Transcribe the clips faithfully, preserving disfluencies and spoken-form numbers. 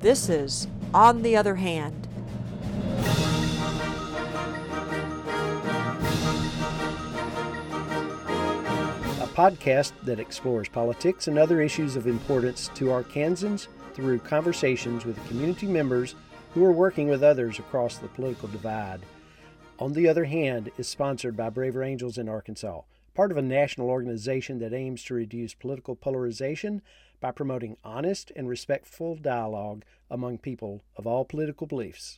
This is On the Other Hand. A podcast that explores politics and other issues of importance to Arkansans through conversations with community members who are working with others across the political divide. On the Other Hand is sponsored by Braver Angels in Arkansas, part of a national organization that aims to reduce political polarization by promoting honest and respectful dialogue among people of all political beliefs.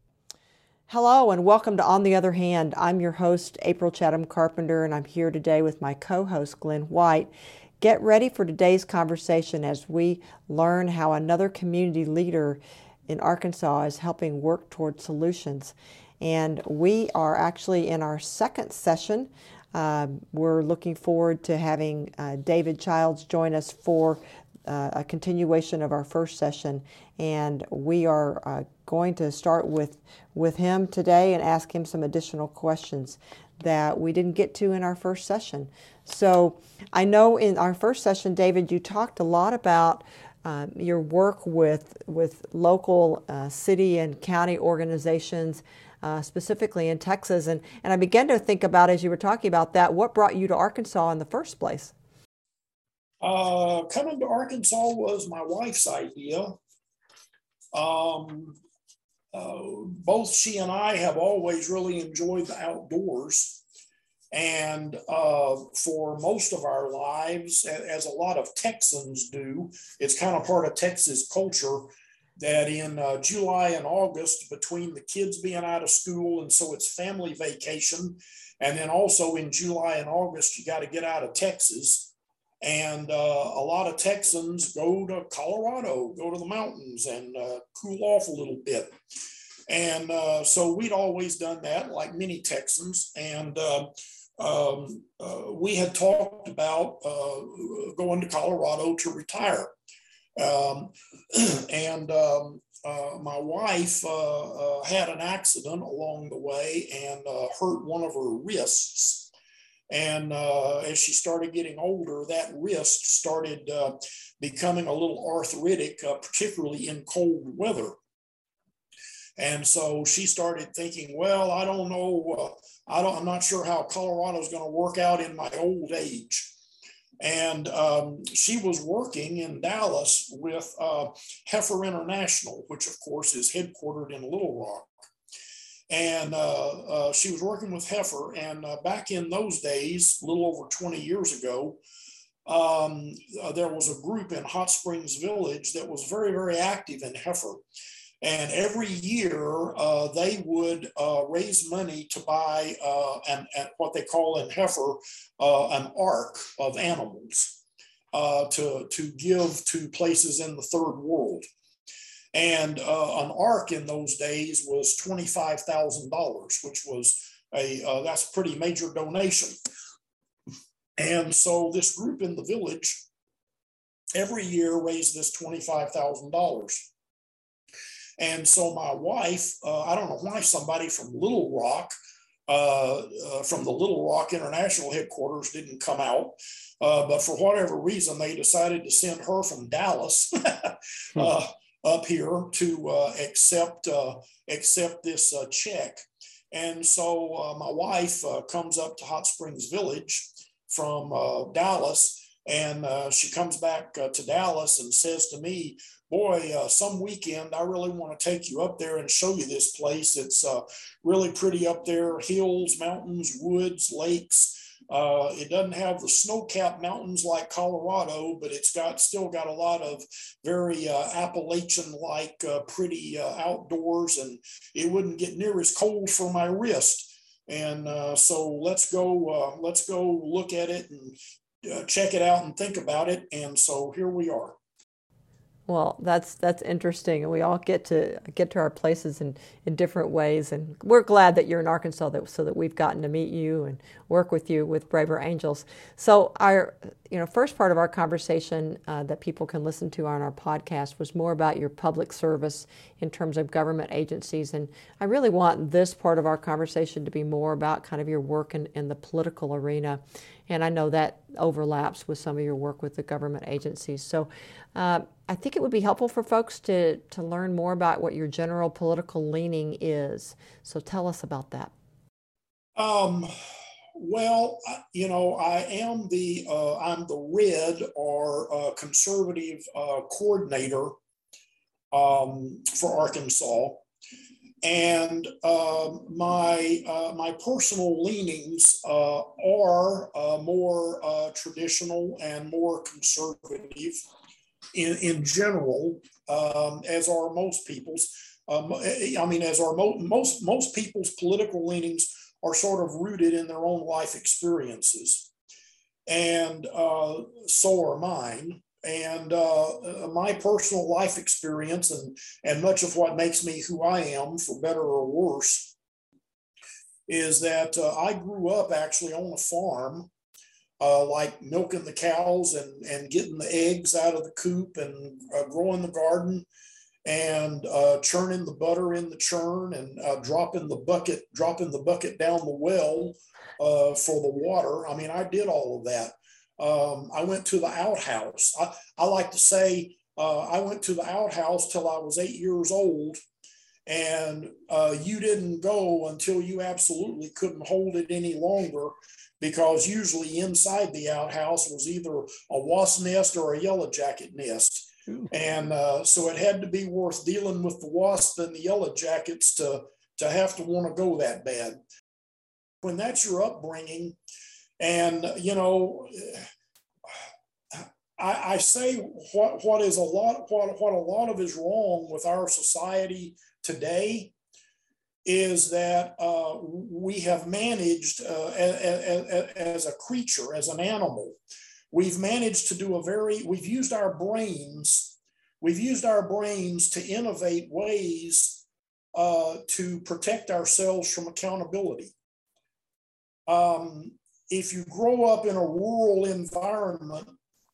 Hello and welcome to On the Other Hand. I'm your host, April Chatham Carpenter, and I'm here today with my co-host, Glenn White. Get ready for today's conversation as we learn how another community leader in Arkansas is helping work toward solutions. And we are actually in our second session. Uh, we're looking forward to having uh, David Childs join us for uh, a continuation of our first session. And we are uh, going to start with, with him today and ask him some additional questions that we didn't get to in our first session. So I know in our first session, David, you talked a lot about uh, your work with, with local uh, city and county organizations, Uh, specifically in Texas. And, and I began to think about, as you were talking about that, what brought you to Arkansas in the first place? Uh, coming to Arkansas was my wife's idea. Um, uh, both she and I have always really enjoyed the outdoors. And uh, for most of our lives, as a lot of Texans do, it's kind of part of Texas culture that in uh, July and August, between the kids being out of school, and so it's family vacation, and then also in July and August, you got to get out of Texas. And uh, a lot of Texans go to Colorado, go to the mountains and uh, cool off a little bit. And uh, so we'd always done that, like many Texans. And uh, um, uh, we had talked about uh, going to Colorado to retire. Um, and um, uh, my wife uh, uh, had an accident along the way and uh, hurt one of her wrists. And uh, as she started getting older, that wrist started uh, becoming a little arthritic, uh, particularly in cold weather. And so she started thinking, well, I don't know, uh, I don't, I'm not sure how Colorado is going to work out in my old age. And um, she was working in Dallas with uh, Heifer International, which of course is headquartered in Little Rock. And uh, uh, she was working with Heifer. And uh, back in those days, a little over twenty years ago, um, uh, there was a group in Hot Springs Village that was very, very active in Heifer. And every year uh, they would uh, raise money to buy uh, an, an, what they call in Heifer uh, an ark of animals uh, to, to give to places in the third world. And uh, an ark in those days was twenty-five thousand dollars, which was a, uh, that's a pretty major donation. And so this group in the village every year raised this twenty-five thousand dollars. And so my wife, uh, I don't know why somebody from Little Rock, uh, uh, from the Little Rock International headquarters didn't come out. Uh, but for whatever reason, they decided to send her from Dallas uh, up here to uh, accept, uh, accept this uh, check. And so uh, my wife uh, comes up to Hot Springs Village from uh, Dallas. And uh, she comes back uh, to Dallas and says to me, boy, uh, some weekend, I really want to take you up there and show you this place. It's uh, really pretty up there, hills, mountains, woods, lakes. Uh, it doesn't have the snow-capped mountains like Colorado, but it's got still got a lot of very uh, Appalachian-like uh, pretty uh, outdoors, and it wouldn't get near as cold for my wrist. And uh, so let's go, uh, let's go look at it and uh, check it out and think about it. And so here we are. Well, that's that's interesting, and we all get to get to our places in, in different ways. And we're glad that you're in Arkansas, that, so that we've gotten to meet you and work with you with Braver Angels. So our, you know, first part of our conversation uh, that people can listen to on our podcast was more about your public service in terms of government agencies, and I really want this part of our conversation to be more about kind of your work in, in the political arena. And I know that overlaps with some of your work with the government agencies. So uh, I think it would be helpful for folks to, to learn more about what your general political leaning is. So tell us about that. Um, well, you know, I am the, uh, I'm the red or uh, conservative uh, coordinator um, for Arkansas. And uh, my uh, my personal leanings uh, are uh, more uh, traditional and more conservative in, in general, um, as are most people's. Um, I mean, as are mo- most most people's political leanings are sort of rooted in their own life experiences, and uh, so are mine. And uh, my personal life experience and, and much of what makes me who I am, for better or worse, is that uh, I grew up actually on a farm, uh, like milking the cows and, and getting the eggs out of the coop and uh, growing the garden and uh, churning the butter in the churn and uh, dropping the bucket, dropping the bucket down the well uh, for the water. I mean, I did all of that. Um, I went to the outhouse. I, I like to say uh, I went to the outhouse till I was eight years old, and uh, you didn't go until you absolutely couldn't hold it any longer, because usually inside the outhouse was either a wasp nest or a yellow jacket nest. Ooh. And uh, so it had to be worth dealing with the wasp and the yellow jackets to, to have to want to go that bad. When that's your upbringing, and, you know, I, I say what, what is a lot, what, what a lot of is wrong with our society today is that uh, we have managed uh, as, as a creature, as an animal, we've managed to do a very, we've used our brains, we've used our brains to innovate ways uh, to protect ourselves from accountability. Um, If you grow up in a rural environment,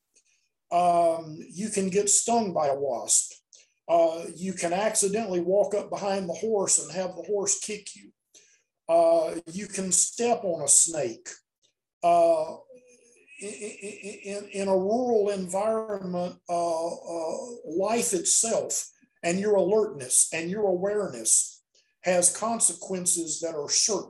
um, you can get stung by a wasp. Uh, you can accidentally walk up behind the horse and have the horse kick you. Uh, you can step on a snake. Uh, in, in, in a rural environment, uh, uh, life itself and your alertness and your awareness has consequences that are certain.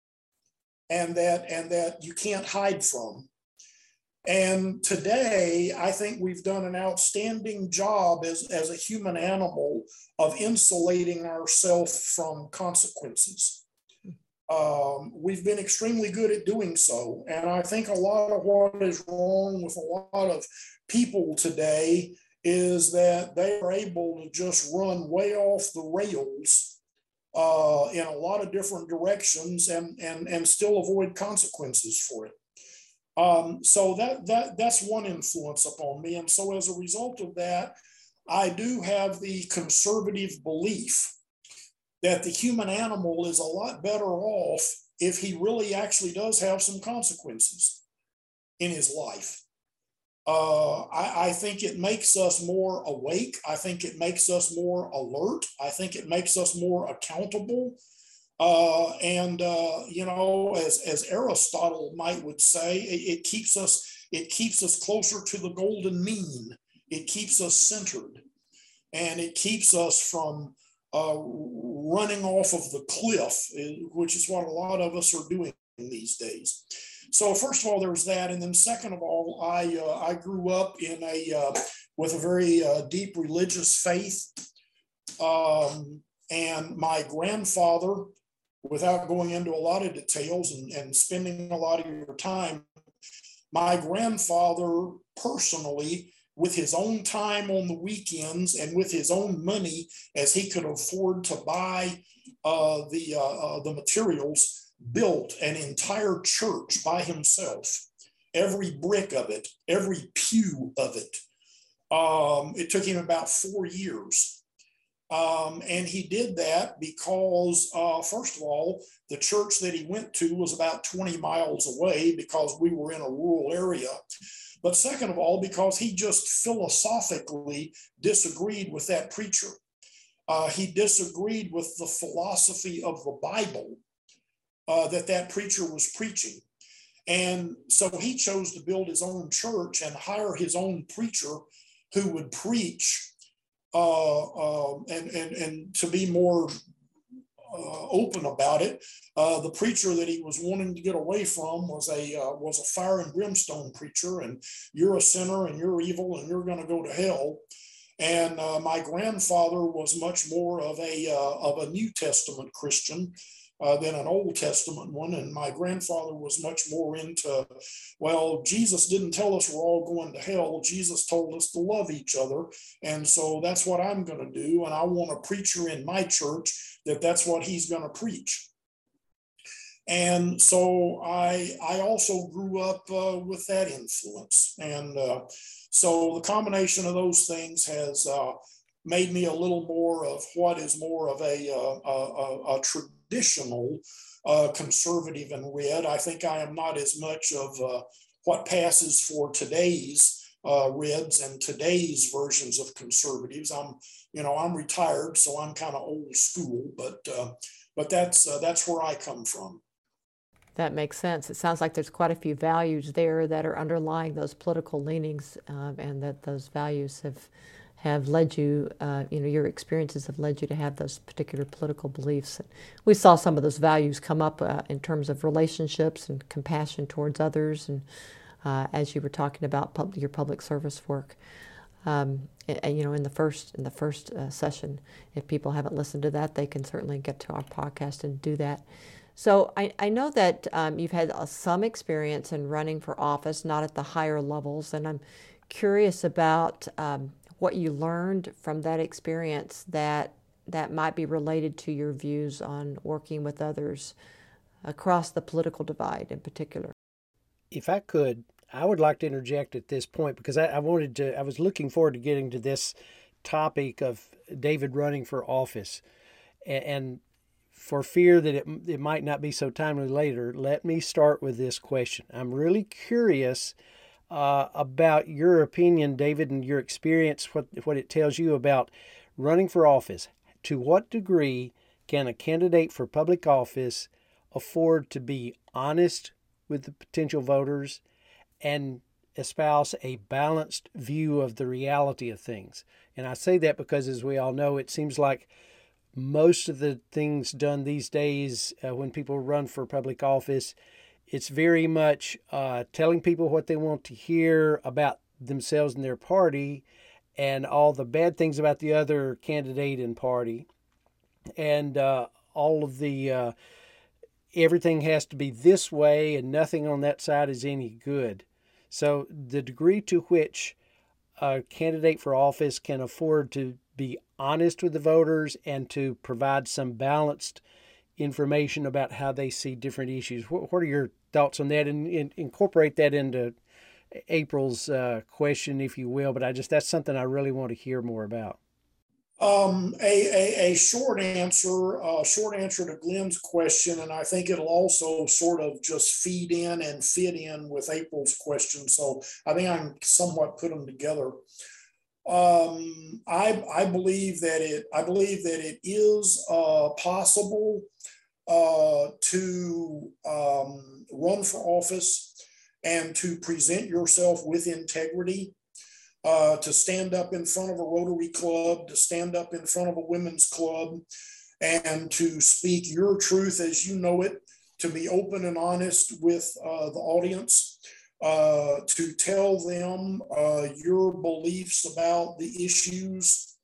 And that, and that you can't hide from. And today, I think we've done an outstanding job as, as a human animal of insulating ourselves from consequences. Um, we've been extremely good at doing so. And I think a lot of what is wrong with a lot of people today is that they are able to just run way off the rails Uh, in a lot of different directions and, and, and still avoid consequences for it. Um, so that, that, that's one influence upon me. And so as a result of that, I do have the conservative belief that the human animal is a lot better off if he really actually does have some consequences in his life. Uh, I, I think it makes us more awake. I think it makes us more alert. I think it makes us more accountable. Uh, and, uh, you know, as, as Aristotle might would say, it, it keeps us, it keeps us closer to the golden mean. It keeps us centered, and it keeps us from uh, running off of the cliff, which is what a lot of us are doing these days. So first of all, there was that, and then second of all, I uh, I grew up in a uh, with a very uh, deep religious faith, um, and my grandfather, without going into a lot of details and, and spending a lot of your time, my grandfather personally, with his own time on the weekends and with his own money, as he could afford to buy uh, the uh, uh, the materials, built an entire church by himself, every brick of it, every pew of it. Um, it took him about four years. Um, and he did that because, uh, first of all, the church that he went to was about twenty miles away because we were in a rural area. But second of all, because he just philosophically disagreed with that preacher. Uh, he disagreed with the philosophy of the Bible uh, that that preacher was preaching. And so he chose to build his own church and hire his own preacher who would preach uh, uh, and, and, and to be more uh, open about it. Uh, the preacher that he was wanting to get away from was a uh, was a fire and brimstone preacher, and you're a sinner and you're evil and you're going to go to hell. And uh, my grandfather was much more of a uh, of a New Testament Christian uh, than an Old Testament one. And my grandfather was much more into, well, Jesus didn't tell us we're all going to hell. Jesus told us to love each other. And so that's what I'm going to do. And I want a preacher in my church that that's what he's going to preach. And so I I also grew up uh, with that influence. And uh, so the combination of those things has uh, made me a little more of what is more of a, uh, a, a traditional uh, conservative and red. I think I am not as much of uh, what passes for today's uh, Reds and today's versions of conservatives. I'm, you know, I'm retired, so I'm kind of old school, but uh, but that's uh, that's where I come from. That makes sense. It sounds like there's quite a few values there that are underlying those political leanings, uh, and that those values have have led you, uh, you know, your experiences have led you to have those particular political beliefs. We saw some of those values come up uh, in terms of relationships and compassion towards others, and uh, as you were talking about pub- your public service work. Um, and, you know, in the first in the first uh, session, if people haven't listened to that, they can certainly get to our podcast and do that. So I, I know that um, you've had uh, some experience in running for office, not at the higher levels, and I'm curious about um, what you learned from that experience that that might be related to your views on working with others across the political divide in particular. If I could, I would like to interject at this point, because I, I wanted to, I was looking forward to getting to this topic of David running for office. And, and for fear that it, it might not be so timely later, let me start with this question. I'm really curious uh, about your opinion, David, and your experience, what, what it tells you about running for office. To what degree can a candidate for public office afford to be honest with the potential voters and espouse a balanced view of the reality of things? And I say that because, as we all know, it seems like most of the things done these days uh, when people run for public office, it's very much uh, telling people what they want to hear about themselves and their party and all the bad things about the other candidate and party. And uh, all of the, uh, everything has to be this way and nothing on that side is any good. So the degree to which a candidate for office can afford to be honest with the voters and to provide some balanced information about how they see different issues. What, what are your thoughts on that? And, and incorporate that into April's uh, question, if you will. But I just, that's something I really want to hear more about. Um, a, a, a short answer, uh, short answer to Glenn's question, and I think it'll also sort of just feed in and fit in with April's question. So I think I can somewhat put them together. Um, I, I believe that it, I believe that it is uh, possible uh, to um, run for office and to present yourself with integrity. Uh, to stand up in front of a Rotary Club, to stand up in front of a women's club, and to speak your truth as you know it, to be open and honest with uh, the audience, uh, to tell them uh, your beliefs about the issues.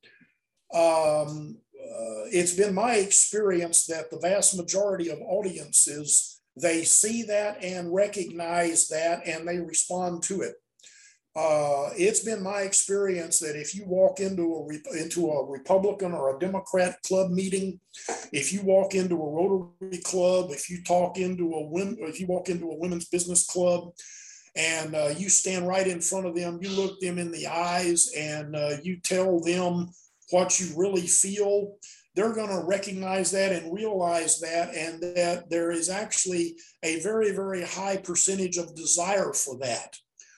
Um, uh, it's been my experience that the vast majority of audiences, they see that and recognize that and they respond to it. Uh, it's been my experience that if you walk into a into a Republican or a Democrat club meeting, if you walk into a Rotary Club, if you talk into a women, if you walk into a women's business club, and uh, you stand right in front of them, you look them in the eyes, and uh, you tell them what you really feel, they're going to recognize that and realize that, and that there is actually a very, very high percentage of desire for that.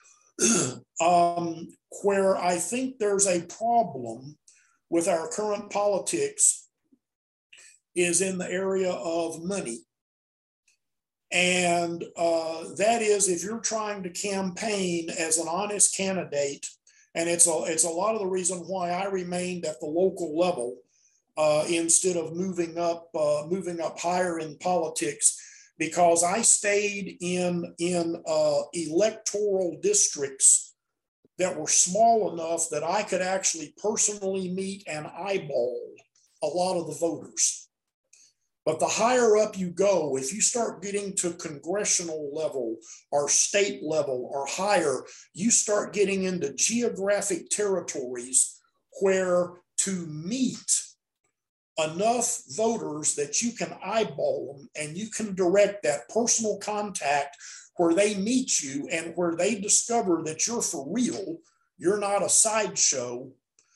um, where I think there's a problem with our current politics is in the area of money. And uh, that is, if you're trying to campaign as an honest candidate, and it's a, it's a lot of the reason why I remained at the local level uh, instead of moving up, uh, moving up higher in politics, because I stayed in, in uh, electoral districts that were small enough that I could actually personally meet and eyeball a lot of the voters. But the higher up you go, if you start getting to congressional level or state level or higher, you start getting into geographic territories where to meet enough voters that you can eyeball them and you can direct that personal contact where they meet you and where they discover that you're for real, you're not a sideshow.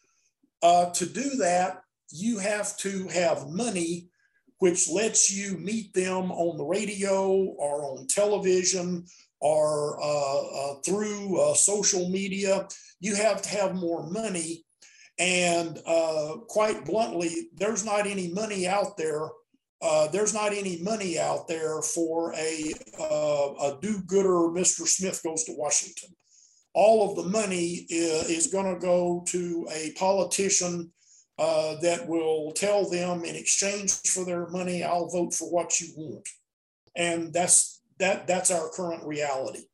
Uh, to do that, you have to have money which lets you meet them on the radio or on television or uh, uh, through uh, social media. You have to have more money. And uh, quite bluntly, there's not any money out there. Uh, there's not any money out there for a, uh, a do-gooder, Mister Smith Goes to Washington. All of the money is, is going to go to a politician Uh, that will tell them in exchange for their money, I'll vote for what you want. And that's that that's our current reality.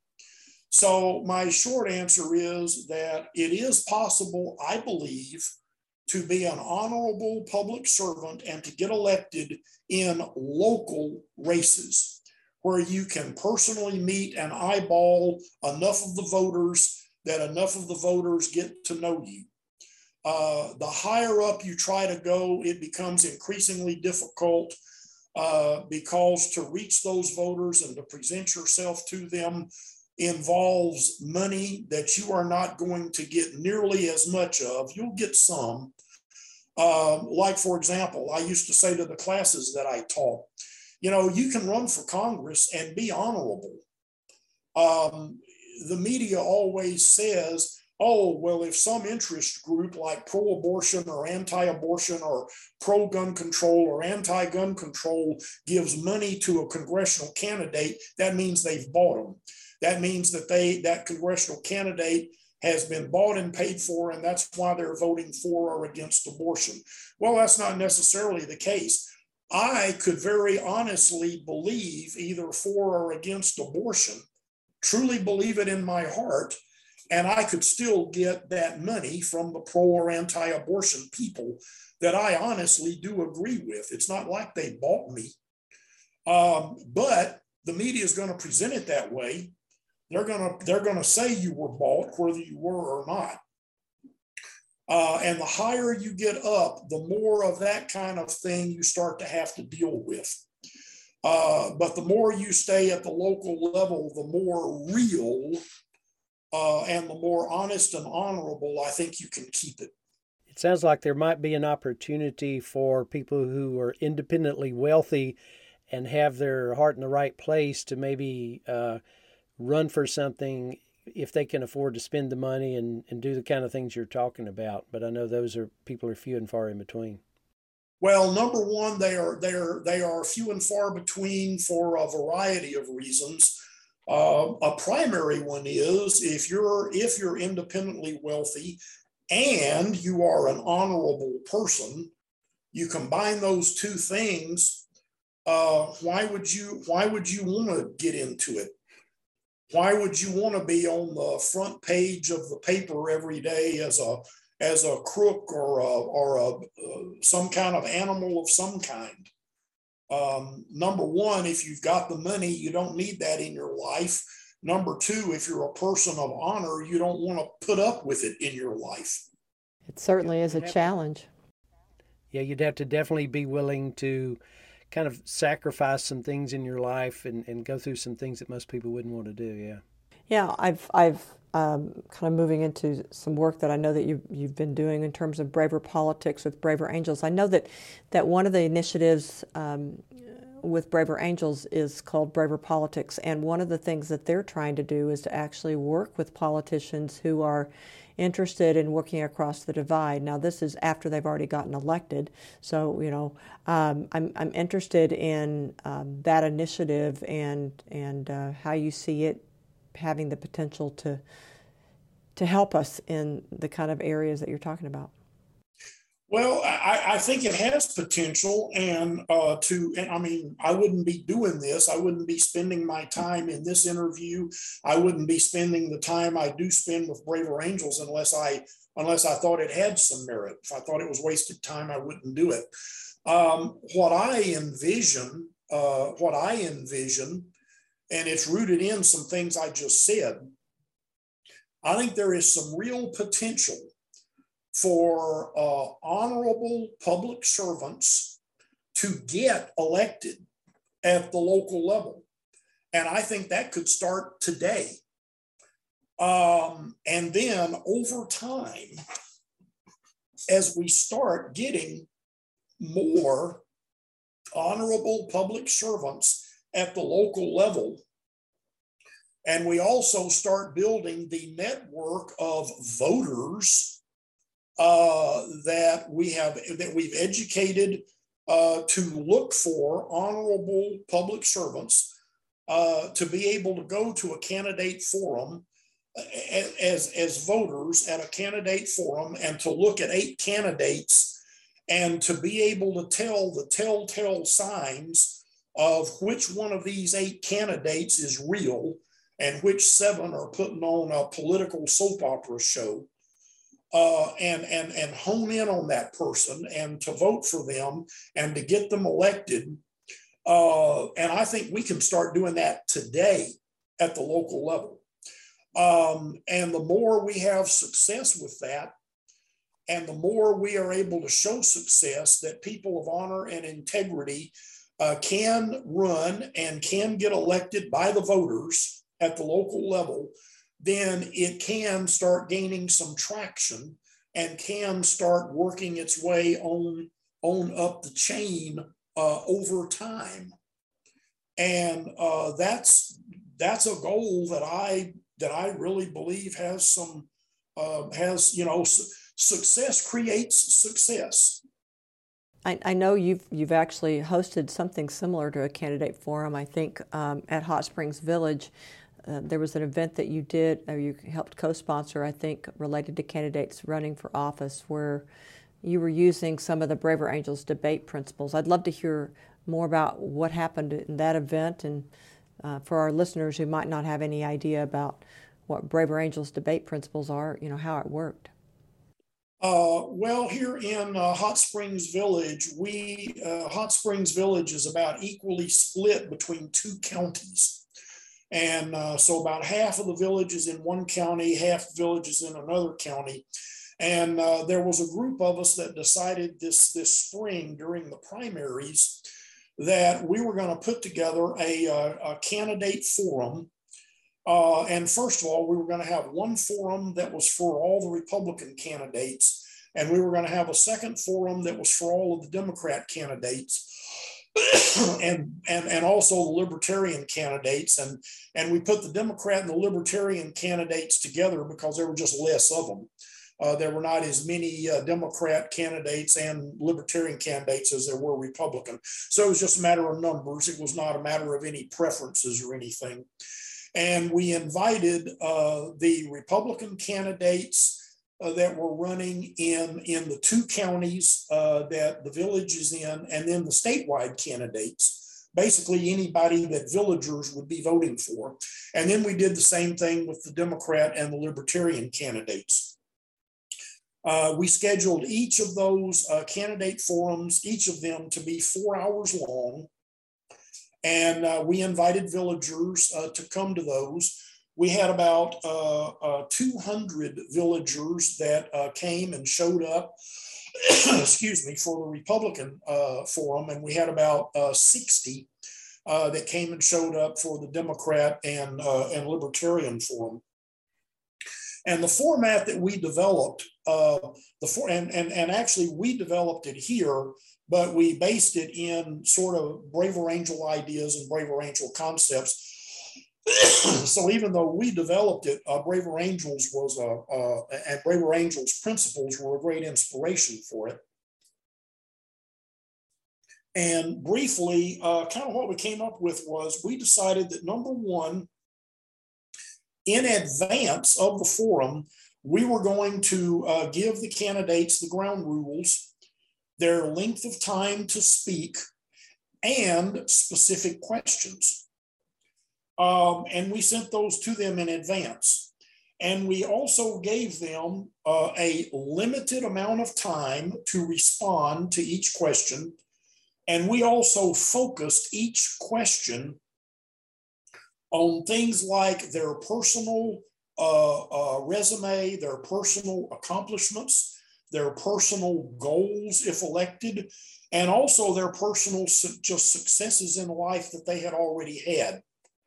So my short answer is that it is possible, I believe, to be an honorable public servant and to get elected in local races where you can personally meet and eyeball enough of the voters that enough of the voters get to know you. Uh, the higher up you try to go, it becomes increasingly difficult uh, because to reach those voters and to present yourself to them involves money that you are not going to get nearly as much of. You'll get some. Uh, like, for example, I used to say to the classes that I taught, you know, you can run for Congress and be honorable. Um, the media always says, oh, well, if some interest group like pro-abortion or anti-abortion or pro-gun control or anti-gun control gives money to a congressional candidate, that means they've bought them. That means that they that congressional candidate has been bought and paid for, and that's why they're voting for or against abortion. Well, that's not necessarily the case. I could very honestly believe either for or against abortion, truly believe it in my heart, and I could still get that money from the pro or anti-abortion people that I honestly do agree with. It's not like they bought me. Um, but the media is going to present it that way. They're going to they're going to say you were bought, whether you were or not. Uh, and the higher you get up, the more of that kind of thing you start to have to deal with. Uh, but the more you stay at the local level, the more real Uh, and the more honest and honorable, I think you can keep it. It sounds like there might be an opportunity for people who are independently wealthy and have their heart in the right place to maybe uh, run for something if they can afford to spend the money and, and do the kind of things you're talking about. But I know those are people are few and far in between. Well, number one, they are they are they are few and far between for a variety of reasons. Uh, a primary one is if you're if you're independently wealthy and you are an honorable person, you combine those two things. Uh, why would you why would you want to get into it? Why would you want to be on the front page of the paper every day as a as a crook or a, or a, uh, some kind of animal of some kind? Um, number one, if you've got the money, you don't need that in your life. Number two, if you're a person of honor, you don't want to put up with it in your life. It certainly is a challenge. Yeah, you'd have to definitely be willing to kind of sacrifice some things in your life and, and go through some things that most people wouldn't want to do, yeah. Yeah, I've I've um, kind of moving into some work that I know that you you've been doing in terms of Braver Politics with Braver Angels. I know that that one of the initiatives um, with Braver Angels is called Braver Politics, and one of the things that they're trying to do is to actually work with politicians who are interested in working across the divide. Now, this is after they've already gotten elected, so you know um, I'm I'm interested in um, that initiative and and uh, how you see it having the potential to to help us in the kind of areas that you're talking about. Well, I, I think it has potential, and uh, to, and I mean, I wouldn't be doing this. I wouldn't be spending my time in this interview. I wouldn't be spending the time I do spend with Braver Angels unless I, unless I thought it had some merit. If I thought it was wasted time, I wouldn't do it. Um, what I envision, uh, what I envision, and it's rooted in some things I just said. I think there is some real potential for uh, honorable public servants to get elected at the local level. And I think that could start today. Um, and then over time, as we start getting more honorable public servants at the local level, and we also start building the network of voters Uh, that we have, that we've educated uh, to look for honorable public servants, uh, to be able to go to a candidate forum as, as voters at a candidate forum and to look at eight candidates and to be able to tell the telltale signs of which one of these eight candidates is real and which seven are putting on a political soap opera show. Uh, and, and, and hone in on that person and to vote for them and to get them elected. Uh, and I think we can start doing that today at the local level. Um, and the more we have success with that, and the more we are able to show success that people of honor and integrity uh, can run and can get elected by the voters at the local level, then it can start gaining some traction and can start working its way on, on up the chain uh, over time. And uh, that's that's a goal that I that I really believe has some uh, has you know su- success creates success. I, I know you've you've actually hosted something similar to a candidate forum. I think um, at Hot Springs Village. Uh, there was an event that you did, or you helped co-sponsor, I think, related to candidates running for office, where you were using some of the Braver Angels debate principles. I'd love to hear more about what happened in that event, and uh, for our listeners who might not have any idea about what Braver Angels debate principles are, you know, how it worked. Uh, well, here in uh, Hot Springs Village, we uh, Hot Springs Village is about equally split between two counties. And uh, so about half of the village is in one county, half the village is in another county. And uh, there was a group of us that decided this, this spring during the primaries that we were going to put together a, a, a candidate forum. Uh, and first of all, we were going to have one forum that was for all the Republican candidates. And we were going to have a second forum that was for all of the Democrat candidates. and, and and also the Libertarian candidates, and and we put the Democrat and the Libertarian candidates together because there were just less of them. Uh, there were not as many uh, Democrat candidates and Libertarian candidates as there were Republican. So it was just a matter of numbers. It was not a matter of any preferences or anything. And we invited uh, the Republican candidates Uh, that were running in, in the two counties uh, that the village is in, and then the statewide candidates, basically anybody that villagers would be voting for. And then we did the same thing with the Democrat and the Libertarian candidates. Uh, we scheduled each of those uh, candidate forums, each of them to be four hours long. And uh, we invited villagers uh, to come to those. We had about uh, uh, two hundred villagers that uh, came and showed up, excuse me, for the Republican uh, forum, and we had about uh, sixty uh, that came and showed up for the Democrat and uh, and Libertarian forum. And the format that we developed, uh, the for and, and and actually we developed it here, but we based it in sort of Braver Angel ideas and Braver Angel concepts. So even though we developed it, uh, Braver Angels was a, uh, and Braver Angels principles were a great inspiration for it. And briefly, uh, kind of what we came up with was we decided that number one, in advance of the forum, we were going to uh, give the candidates the ground rules, their length of time to speak, and specific questions. Um, and we sent those to them in advance. And we also gave them uh, a limited amount of time to respond to each question. And we also focused each question on things like their personal uh, uh, resume, their personal accomplishments, their personal goals if elected, and also their personal su- just successes in life that they had already had.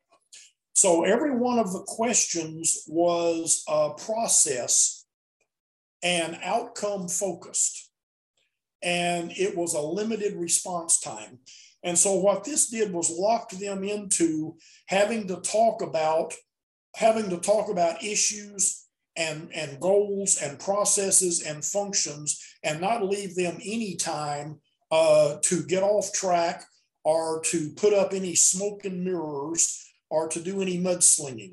So every one of the questions was uh, process and outcome focused, and it was a limited response time. And so what this did was lock them into having to talk about having to talk about issues and, and goals and processes and functions, and not leave them any time uh, to get off track or to put up any smoke and mirrors or to do any mudslinging.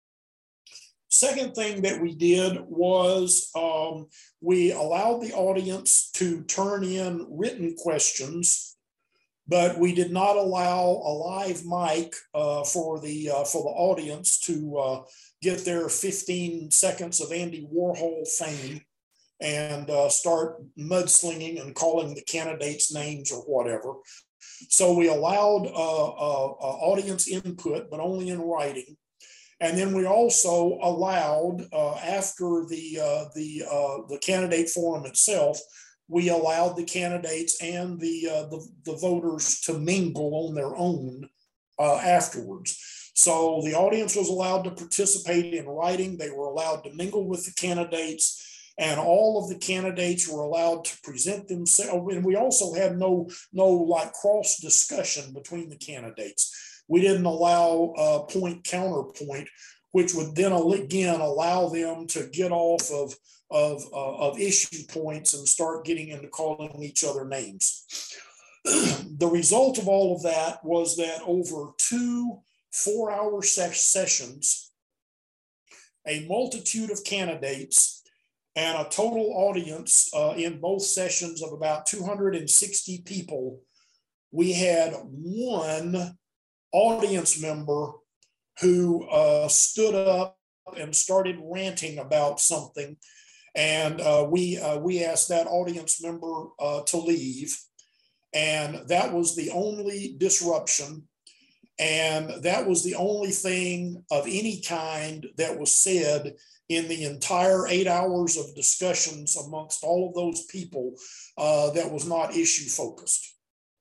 Second thing that we did was um, we allowed the audience to turn in written questions, but we did not allow a live mic uh, for the uh, for the audience to uh, get their fifteen seconds of Andy Warhol fame and uh, start mudslinging and calling the candidates names or whatever. So we allowed uh, uh, uh, audience input, but only in writing. And then we also allowed, uh, after the uh, the uh, the candidate forum itself, we allowed the candidates and the uh, the, the voters to mingle on their own uh, afterwards. So the audience was allowed to participate in writing. They were allowed to mingle with the candidates. And all of the candidates were allowed to present themselves. And we also had no, no like cross discussion between the candidates. We didn't allow uh, point counterpoint, which would then again allow them to get off of, of, uh, of issue points and start getting into calling each other names. The result of all of that was that over two four-hour sessions, a multitude of candidates and a total audience uh, in both sessions of about two hundred sixty people, we had one audience member who uh, stood up and started ranting about something. And uh, we, uh, we asked that audience member uh, to leave. And that was the only disruption. And that was the only thing of any kind that was said in the entire eight hours of discussions amongst all of those people uh, that was not issue focused.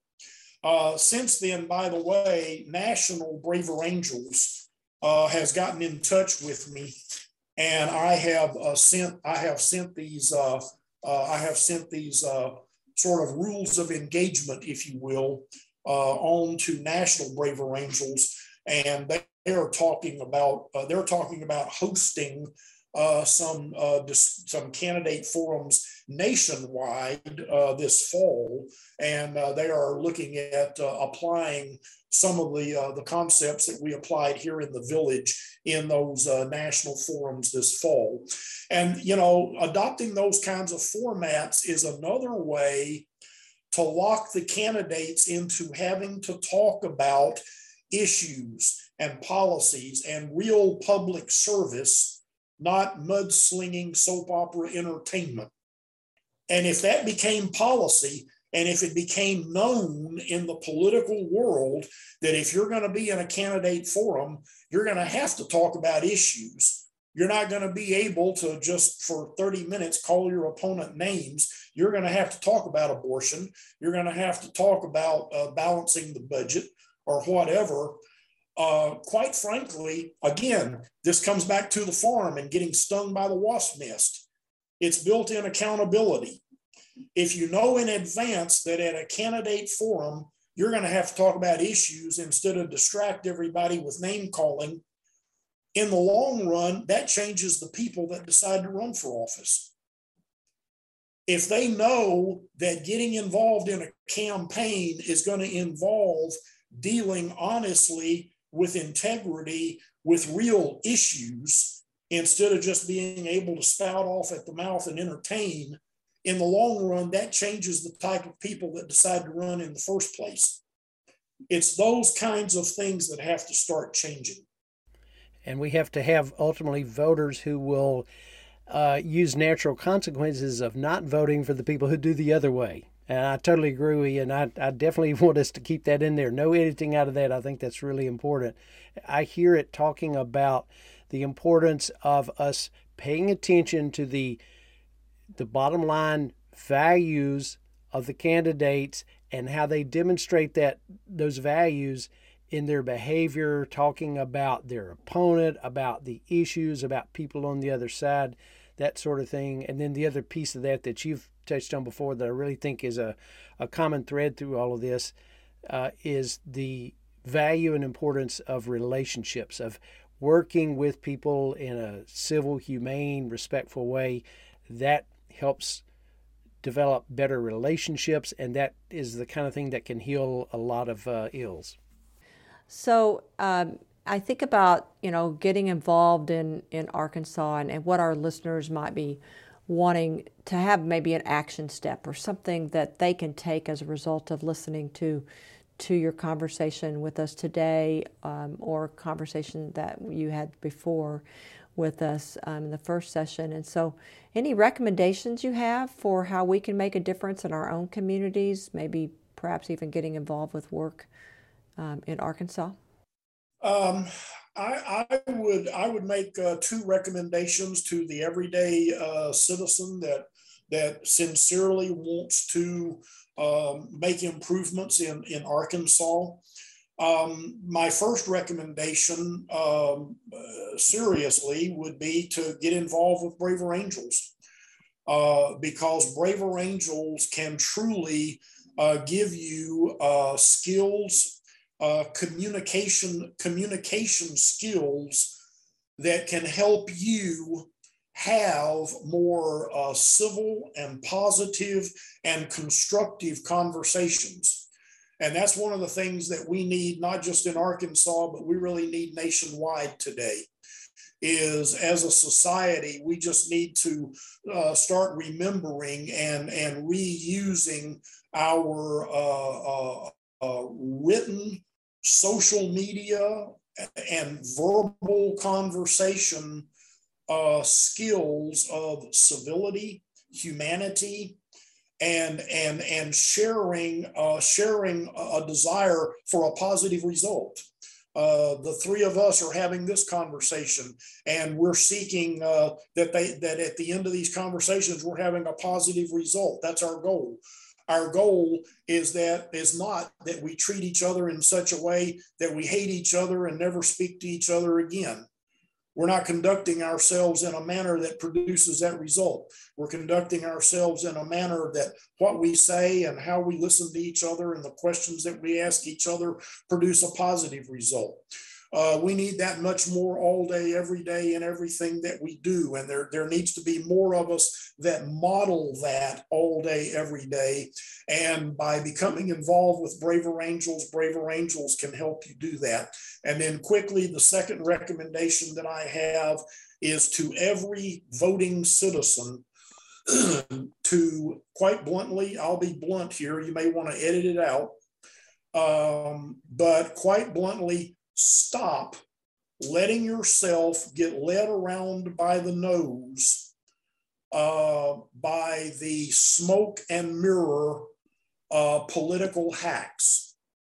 Uh, since then, by the way, National Braver Angels uh, has gotten in touch with me, and I have uh, sent I have sent these uh, uh, I have sent these uh, sort of rules of engagement, if you will, uh, on to National Braver Angels, and they are talking about uh, they're talking about hosting uh, some uh, dis- some candidate forums nationwide uh, this fall, and uh, they are looking at uh, applying some of the uh, the concepts that we applied here in the village in those uh, national forums this fall. And you know, adopting those kinds of formats is another way to lock the candidates into having to talk about issues and policies and real public service, not mudslinging soap opera entertainment. And if that became policy, and if it became known in the political world that if you're going to be in a candidate forum, you're going to have to talk about issues. You're not going to be able to just for thirty minutes call your opponent names. You're going to have to talk about abortion. You're going to have to talk about uh, balancing the budget or whatever. Uh, quite frankly, again, this comes back to the farm and getting stung by the wasp nest. It's built-in accountability. If you know in advance that at a candidate forum, you're going to have to talk about issues instead of distract everybody with name calling In the long run, that changes the people that decide to run for office. If they know that getting involved in a campaign is going to involve dealing honestly with integrity, with real issues, instead of just being able to spout off at the mouth and entertain, in the long run, that changes the type of people that decide to run in the first place. It's those kinds of things that have to start changing. And we have to have ultimately voters who will uh, use natural consequences of not voting for the people who do the other way. And I totally agree with you, and I, I definitely want us to keep that in there. No editing out of that. I think that's really important. I hear it talking about the importance of us paying attention to the the bottom line values of the candidates and how they demonstrate that those values in their behavior, talking about their opponent, about the issues, about people on the other side, that sort of thing. And then the other piece of that that you've touched on before that I really think is a, a common thread through all of this uh, is the value and importance of relationships, of working with people in a civil, humane, respectful way. That helps develop better relationships, and that is the kind of thing that can heal a lot of uh, ills. So um, I think about, you know, getting involved in, in Arkansas and, and what our listeners might be wanting to have, maybe an action step or something that they can take as a result of listening to to your conversation with us today, um, or conversation that you had before with us um, in the first session. And so any recommendations you have for how we can make a difference in our own communities, maybe perhaps even getting involved with work um, in Arkansas? Um, I, I would I would make uh, two recommendations to the everyday uh, citizen that that sincerely wants to um, make improvements in, in Arkansas. Um, my first recommendation, um, uh, seriously, would be to get involved with Braver Angels, uh, because Braver Angels can truly uh, give you uh, skills, uh, communication, communication skills that can help you have more uh, civil and positive and constructive conversations. And that's one of the things that we need, not just in Arkansas, but we really need nationwide today, is as a society, we just need to uh, start remembering and, and reusing our uh, uh, uh, written social media and verbal conversation uh, skills of civility, humanity, and and and sharing uh, sharing a desire for a positive result. Uh, the three of us are having this conversation, and we're seeking uh, that they that at the end of these conversations we're having a positive result. That's our goal. Our goal is that is not that we treat each other in such a way that we hate each other and never speak to each other again. We're not conducting ourselves in a manner that produces that result. We're conducting ourselves in a manner that what we say and how we listen to each other and the questions that we ask each other produce a positive result. Uh, we need that much more all day, every day, in everything that we do. And there, there needs to be more of us that model that all day, every day. And by becoming involved with Braver Angels, Braver Angels can help you do that. And then quickly, the second recommendation that I have is to every voting citizen to, quite bluntly, I'll be blunt here, you may want to edit it out, um, but quite bluntly, stop letting yourself get led around by the nose uh, by the smoke and mirror uh, political hacks,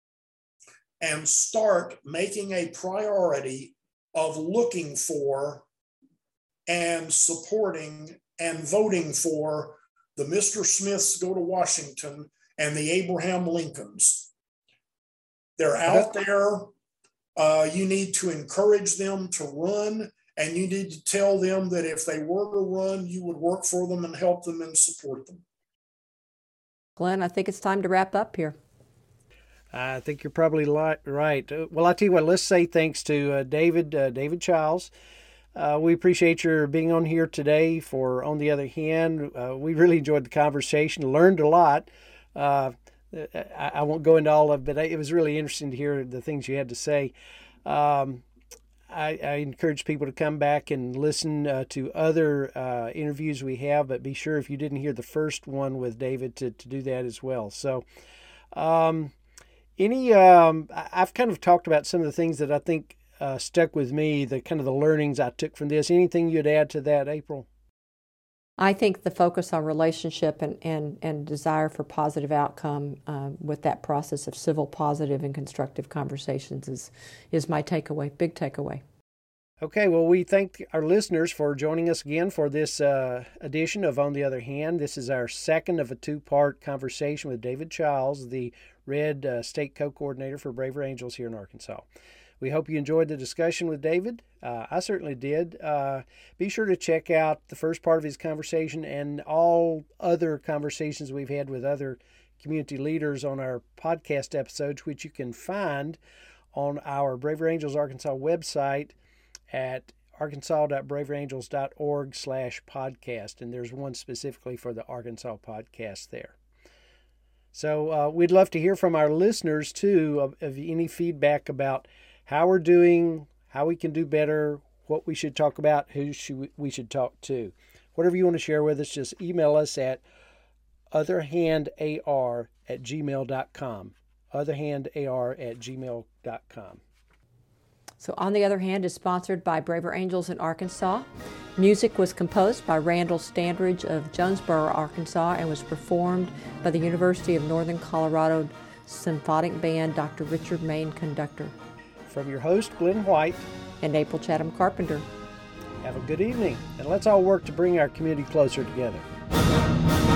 and start making a priority of looking for and supporting and voting for the Mister Smiths go to Washington and the Abraham Lincolns. They're out there. Uh, you need to encourage them to run, and you need to tell them that if they were to run, you would work for them and help them and support them. Glenn, I think it's time to wrap up here. I think you're probably li- right. Well, I tell you what, let's say thanks to uh, David, uh, David Childs. Uh, we appreciate your being on here today for On the Other Hand. Uh, we really enjoyed the conversation, learned a lot. Uh, I, I won't go into all of it, but it was really interesting to hear the things you had to say. Um, I, I encourage people to come back and listen uh, to other uh, interviews we have, but be sure if you didn't hear the first one with David to, to do that as well. So, um, any, um, I've kind of talked about some of the things that I think uh, stuck with me, the kind of the learnings I took from this. Anything you'd add to that, April? I think the focus on relationship and, and, and desire for positive outcome uh, with that process of civil, positive, and constructive conversations is, is my takeaway, big takeaway. Okay, well, we thank our listeners for joining us again for this uh, edition of On the Other Hand. This is our second of a two-part conversation with David Childs, the Red uh, State Co-Coordinator for Braver Angels here in Arkansas. We hope you enjoyed the discussion with David. Uh, I certainly did. Uh, be sure to check out the first part of his conversation and all other conversations we've had with other community leaders on our podcast episodes, which you can find on our Braver Angels Arkansas website at arkansas.braverangels.org slash podcast. And there's one specifically for the Arkansas podcast there. So uh, we'd love to hear from our listeners, too, of, of any feedback about how we're doing, how we can do better, what we should talk about, who should we should talk to. Whatever you want to share with us, just email us at otherhandar at gmail dot com. otherhandar at gmail dot com. So On the Other Hand is sponsored by Braver Angels in Arkansas. Music was composed by Randall Standridge of Jonesboro, Arkansas, and was performed by the University of Northern Colorado Symphonic Band, Doctor Richard Main, conductor. From your host, Glenn White. And April Chatham Carpenter. Have a good evening, and let's all work to bring our community closer together.